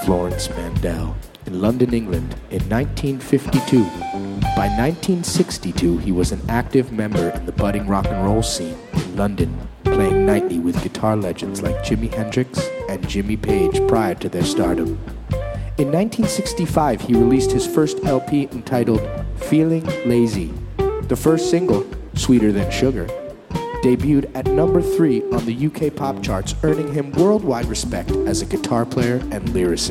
Florence Mandel in London, England in 1952. By 1962, he was an active member in the budding rock and roll scene in London, playing nightly with guitar legends like Jimi Hendrix and Jimmy Page prior to their stardom. In 1965, he released his first LP entitled Feeling Lazy. The first single, Sweeter Than Sugar, debuted at number 3 on the UK pop charts, earning him worldwide respect as a guitar player and lyricist.